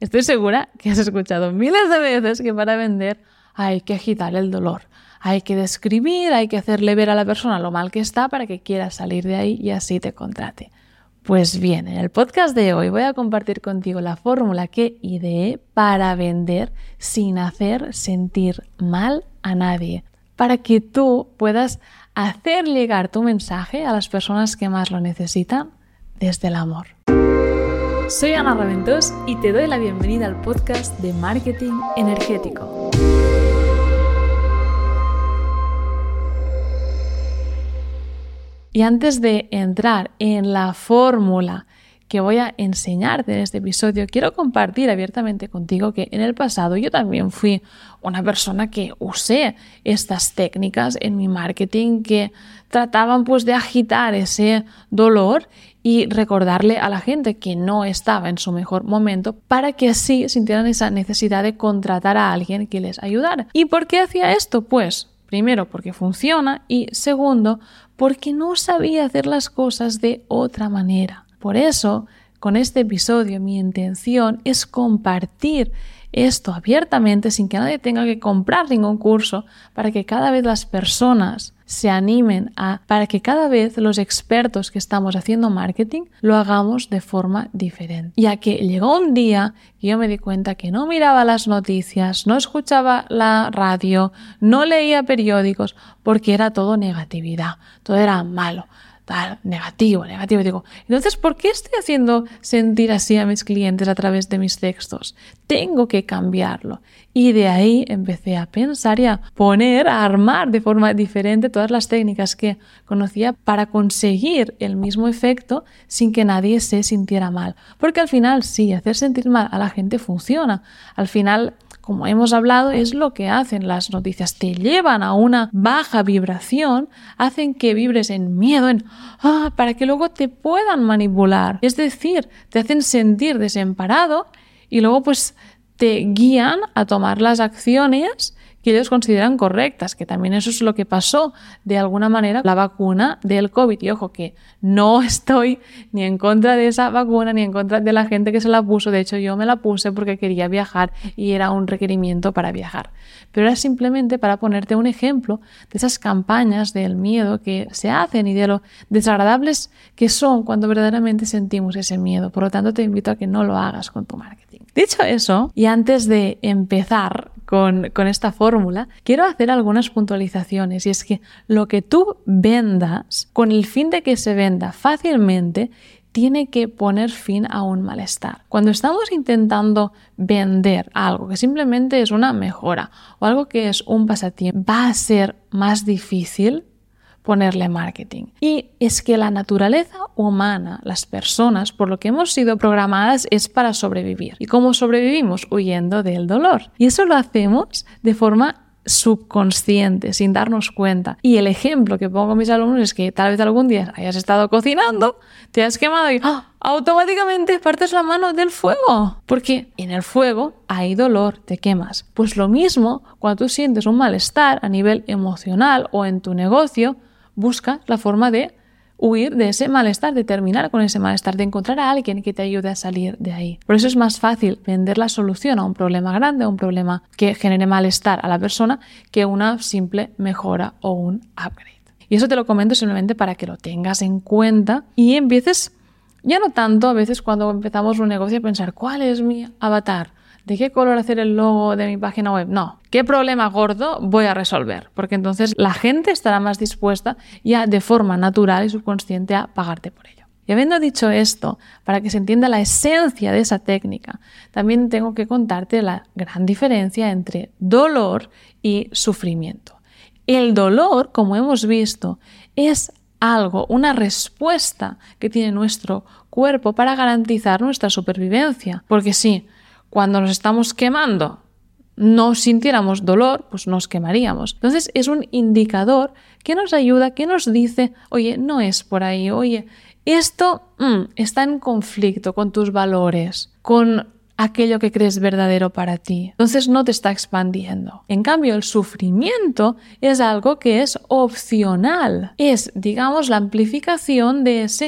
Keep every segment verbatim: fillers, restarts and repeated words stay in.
Estoy segura que has escuchado miles de veces que para vender hay que agitar el dolor, hay que describir, hay que hacerle ver a la persona lo mal que está para que quiera salir de ahí y así te contrate. Pues bien, en el podcast de hoy voy a compartir contigo la fórmula que ideé para vender sin hacer sentir mal a nadie, para que tú puedas hacer llegar tu mensaje a las personas que más lo necesitan desde el amor. Soy Ana Raventós y te doy la bienvenida al podcast de Marketing Energético. Y antes de entrar en la fórmula que voy a enseñarte en este episodio, quiero compartir abiertamente contigo que en el pasado yo también fui una persona que usé estas técnicas en mi marketing que trataban pues de agitar ese dolor y recordarle a la gente que no estaba en su mejor momento para que así sintieran esa necesidad de contratar a alguien que les ayudara. ¿Y por qué hacía esto? Pues primero, porque funciona y segundo, porque no sabía hacer las cosas de otra manera. Por eso, con este episodio, mi intención es compartir esto abiertamente sin que nadie tenga que comprar ningún curso para que cada vez las personas se animen a, para que cada vez los expertos que estamos haciendo marketing lo hagamos de forma diferente. Ya que llegó un día que yo me di cuenta que no miraba las noticias, no escuchaba la radio, no leía periódicos porque era todo negatividad, todo era malo. Tal, negativo, negativo. Digo, entonces, ¿por qué estoy haciendo sentir así a mis clientes a través de mis textos? Tengo que cambiarlo. Y de ahí empecé a pensar y a poner, a armar de forma diferente todas las técnicas que conocía para conseguir el mismo efecto sin que nadie se sintiera mal. Porque al final, sí, hacer sentir mal a la gente funciona. Al final, como hemos hablado, es lo que hacen las noticias. Te llevan a una baja vibración, hacen que vibres en miedo, en ah, para que luego te puedan manipular. Es decir, te hacen sentir desamparado y luego pues te guían a tomar las acciones que ellos consideran correctas, que también eso es lo que pasó de alguna manera la vacuna del COVID. Y ojo que no estoy ni en contra de esa vacuna ni en contra de la gente que se la puso. De hecho, yo me la puse porque quería viajar y era un requerimiento para viajar. Pero era simplemente para ponerte un ejemplo de esas campañas del miedo que se hacen y de lo desagradables que son cuando verdaderamente sentimos ese miedo. Por lo tanto, te invito a que no lo hagas con tu marketing. Dicho eso, y antes de empezar con, con esta fórmula, quiero hacer algunas puntualizaciones. Y es que lo que tú vendas, con el fin de que se venda fácilmente, tiene que poner fin a un malestar. Cuando estamos intentando vender algo que simplemente es una mejora o algo que es un pasatiempo, va a ser más difícil ponerle marketing. Y es que la naturaleza humana, las personas, por lo que hemos sido programadas es para sobrevivir. ¿Y cómo sobrevivimos? Huyendo del dolor. Y eso lo hacemos de forma subconsciente, sin darnos cuenta. Y el ejemplo que pongo a mis alumnos es que tal vez algún día hayas estado cocinando, te has quemado y ¡ah! Automáticamente partes la mano del fuego. Porque en el fuego hay dolor, te quemas. Pues lo mismo cuando tú sientes un malestar a nivel emocional o en tu negocio, busca la forma de huir de ese malestar, de terminar con ese malestar, de encontrar a alguien que te ayude a salir de ahí. Por eso es más fácil vender la solución a un problema grande, a un problema que genere malestar a la persona, que una simple mejora o un upgrade. Y eso te lo comento simplemente para que lo tengas en cuenta y empieces, ya no tanto a veces cuando empezamos un negocio, a pensar ¿cuál es mi avatar? ¿De qué color hacer el logo de mi página web? No. ¿Qué problema gordo voy a resolver? Porque entonces la gente estará más dispuesta ya de forma natural y subconsciente a pagarte por ello. Y habiendo dicho esto, para que se entienda la esencia de esa técnica, también tengo que contarte la gran diferencia entre dolor y sufrimiento. El dolor, como hemos visto, es algo, una respuesta que tiene nuestro cuerpo para garantizar nuestra supervivencia. Porque sí, cuando nos estamos quemando, no sintiéramos dolor, pues nos quemaríamos. Entonces es un indicador que nos ayuda, que nos dice, oye, no es por ahí, oye, esto mm, está en conflicto con tus valores, con aquello que crees verdadero para ti. Entonces no te está expandiendo. En cambio, el sufrimiento es algo que es opcional. Es, digamos, la amplificación de ese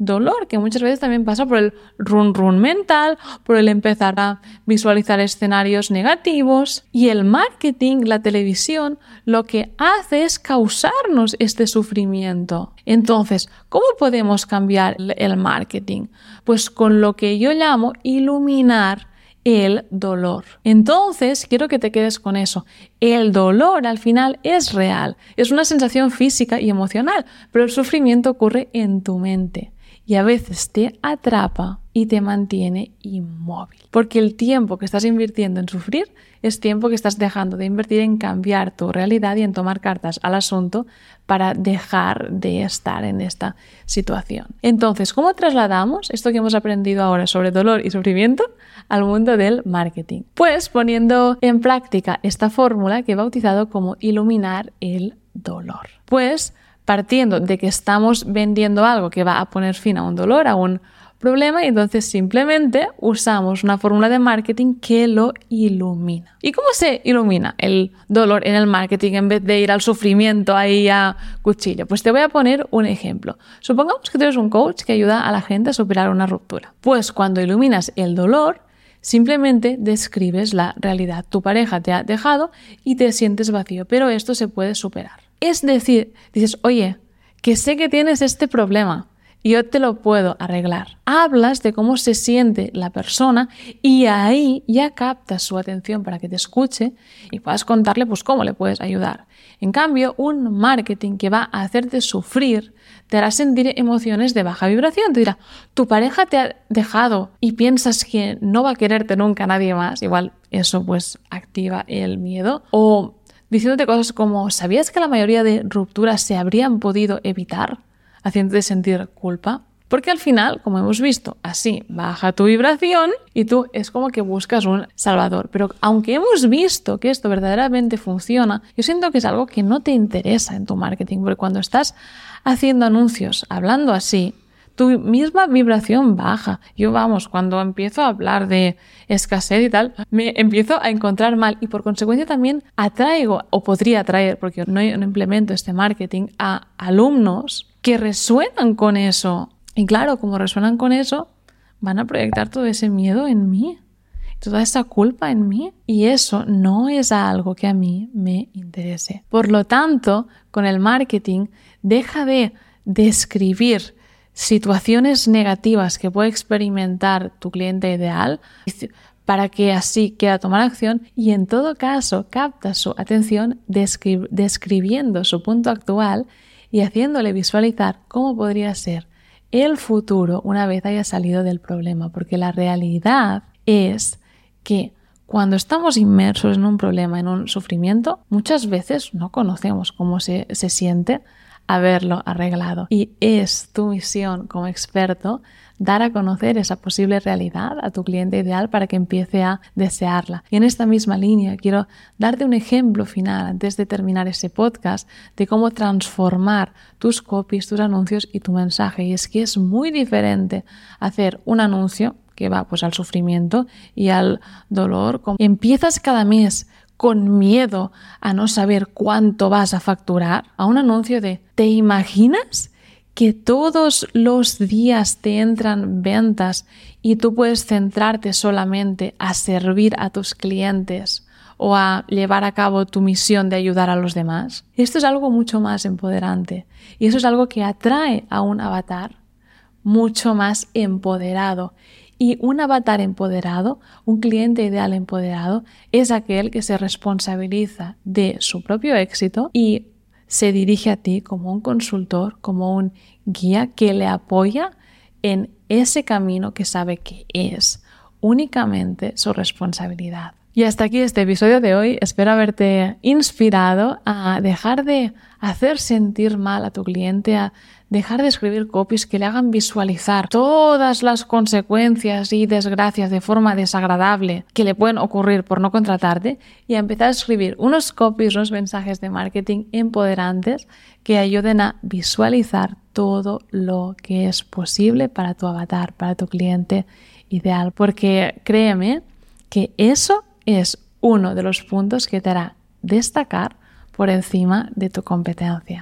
dolor, que muchas veces también pasa por el run run mental, por el empezar a visualizar escenarios negativos. Y el marketing, la televisión, lo que hace es causarnos este sufrimiento. Entonces, ¿cómo podemos cambiar el marketing? Pues con lo que yo llamo iluminar el dolor. Entonces, quiero que te quedes con eso. El dolor al final es real, es una sensación física y emocional, pero el sufrimiento ocurre en tu mente y a veces te atrapa y te mantiene inmóvil. Porque el tiempo que estás invirtiendo en sufrir es tiempo que estás dejando de invertir en cambiar tu realidad y en tomar cartas al asunto para dejar de estar en esta situación. Entonces, ¿cómo trasladamos esto que hemos aprendido ahora sobre dolor y sufrimiento al mundo del marketing? Pues poniendo en práctica esta fórmula que he bautizado como iluminar el dolor. Pues partiendo de que estamos vendiendo algo que va a poner fin a un dolor, a un problema, y entonces simplemente usamos una fórmula de marketing que lo ilumina. ¿Y cómo se ilumina el dolor en el marketing en vez de ir al sufrimiento ahí a cuchillo? Pues te voy a poner un ejemplo. Supongamos que tú eres un coach que ayuda a la gente a superar una ruptura. Pues cuando iluminas el dolor, simplemente describes la realidad. Tu pareja te ha dejado y te sientes vacío, pero esto se puede superar. Es decir, dices, oye, que sé que tienes este problema, yo te lo puedo arreglar. Hablas de cómo se siente la persona y ahí ya captas su atención para que te escuche y puedas contarle pues cómo le puedes ayudar. En cambio, un marketing que va a hacerte sufrir te hará sentir emociones de baja vibración. Te dirá, tu pareja te ha dejado y piensas que no va a quererte nunca nadie más. Igual eso pues activa el miedo. O diciéndote cosas como, ¿sabías que la mayoría de rupturas se habrían podido evitar? Haciéndote sentir culpa. Porque al final, como hemos visto, así baja tu vibración y tú es como que buscas un salvador. Pero aunque hemos visto que esto verdaderamente funciona, yo siento que es algo que no te interesa en tu marketing. Porque cuando estás haciendo anuncios, hablando así, tu misma vibración baja. Yo, vamos, cuando empiezo a hablar de escasez y tal, me empiezo a encontrar mal y por consecuencia también atraigo, o podría atraer, porque no, no implemento este marketing, a alumnos que resuenan con eso. Y claro, como resuenan con eso, van a proyectar todo ese miedo en mí, toda esa culpa en mí. Y eso no es algo que a mí me interese. Por lo tanto, con el marketing, deja de describir situaciones negativas que puede experimentar tu cliente ideal para que así quiera tomar acción y en todo caso capta su atención descri- describiendo su punto actual y haciéndole visualizar cómo podría ser el futuro una vez haya salido del problema. Porque la realidad es que cuando estamos inmersos en un problema, en un sufrimiento, muchas veces no conocemos cómo se, se siente haberlo arreglado. Y es tu misión como experto dar a conocer esa posible realidad a tu cliente ideal para que empiece a desearla. Y en esta misma línea quiero darte un ejemplo final antes de terminar ese podcast de cómo transformar tus copies, tus anuncios y tu mensaje. Y es que es muy diferente hacer un anuncio que va pues al sufrimiento y al dolor. Empiezas cada mes con miedo a no saber cuánto vas a facturar, a un anuncio de ¿te imaginas que todos los días te entran ventas y tú puedes centrarte solamente a servir a tus clientes o a llevar a cabo tu misión de ayudar a los demás? Esto es algo mucho más empoderante y eso es algo que atrae a un avatar mucho más empoderado. Y un avatar empoderado, un cliente ideal empoderado, es aquel que se responsabiliza de su propio éxito y se dirige a ti como un consultor, como un guía que le apoya en ese camino que sabe que es únicamente su responsabilidad. Y hasta aquí este episodio de hoy. Espero haberte inspirado a dejar de hacer sentir mal a tu cliente, a dejar de escribir copies que le hagan visualizar todas las consecuencias y desgracias de forma desagradable que le pueden ocurrir por no contratarte y a empezar a escribir unos copies, unos mensajes de marketing empoderantes que ayuden a visualizar todo lo que es posible para tu avatar, para tu cliente ideal. Porque créeme que eso es uno de los puntos que te hará destacar por encima de tu competencia.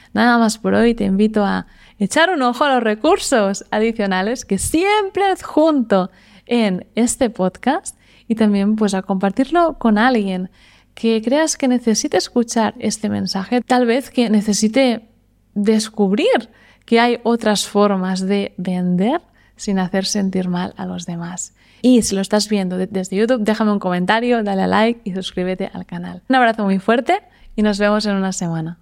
nada más por hoy. Te invito a echar un ojo a los recursos adicionales que siempre adjunto en este podcast y también pues a compartirlo con alguien que creas que necesite escuchar este mensaje, tal vez que necesite descubrir que hay otras formas de vender sin hacer sentir mal a los demás. Y si lo estás viendo desde YouTube, déjame un comentario, dale a like y suscríbete al canal. Un abrazo muy fuerte y nos vemos en una semana.